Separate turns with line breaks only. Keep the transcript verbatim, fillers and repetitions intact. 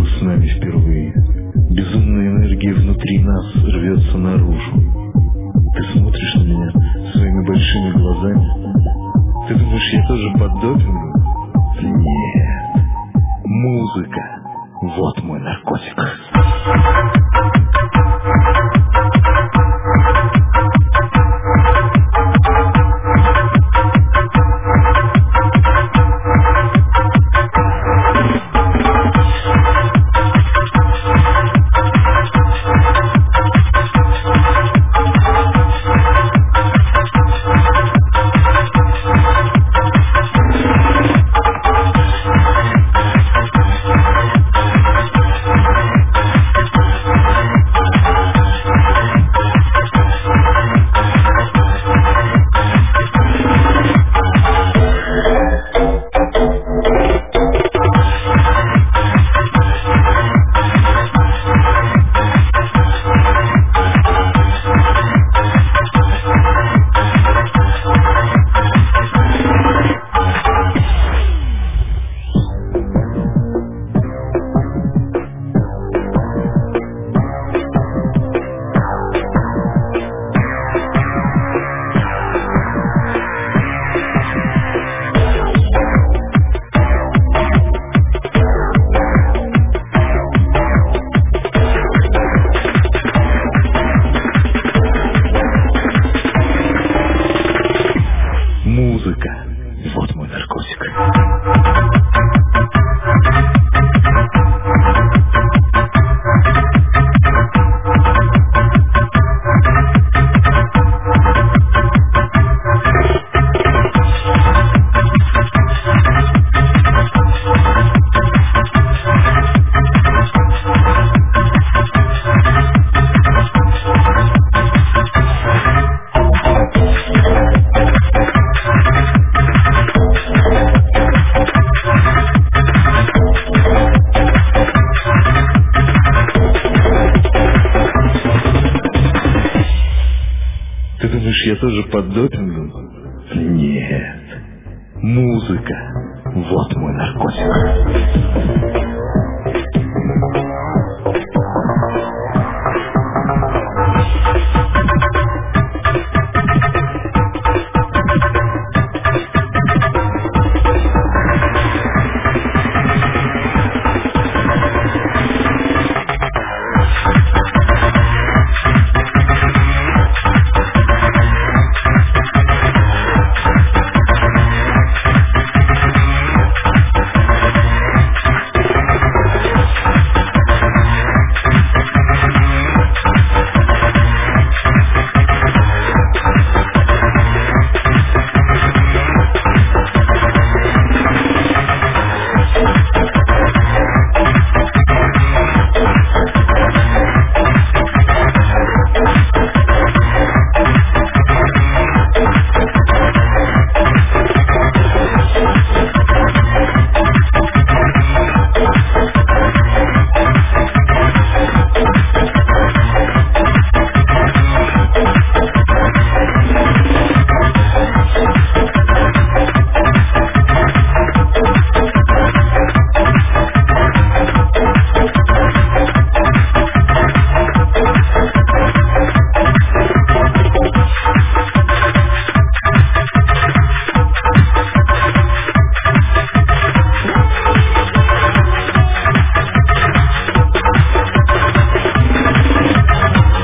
встретилась с нами впервые. Безумная энергия внутри нас рвется наружу. Ты смотришь на меня своими большими глазами. Ты думаешь, я тоже под допингом? Нет. Музыка. Вот мой наркотик. Музыка. Вот мой наркотик. Ты думаешь, я тоже под допингом? Нет. Музыка. Вот мой наркотик.